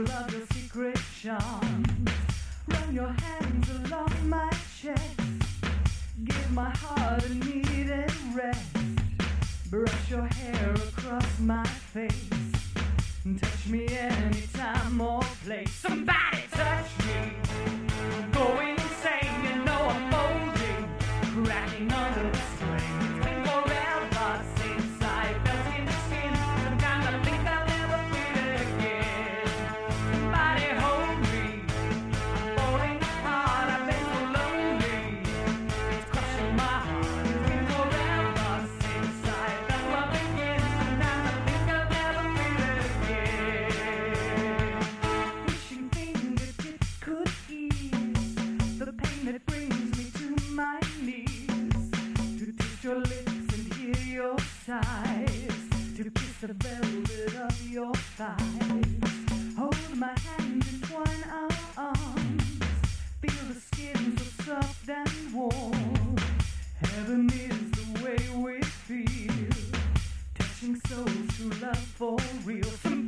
feel of your secret charms. Run your hands along my chest. Give my heart a needed rest. Brush your hair across my face. Touch me anytime or place. Somebody touch me. I'm going insane. You know I'm folding, cracking under the strain. It's been forever since I felt in the skin. Sometimes I think I'll never feel it again. Somebody hold me. I'm falling apart. I've been so lonely. It's crushing my heart. It's been forever since I felt love again. Sometimes I think I'll never feel it again. Wishing fingertips could ease the pain that brings me to my knees. To taste your lips and hear your sighs. To kiss the velvet of your thighs. Hold my hand, entwine our arms. Feel the skin so soft and warm. Heaven is the way we feel. Touching souls, true love for real.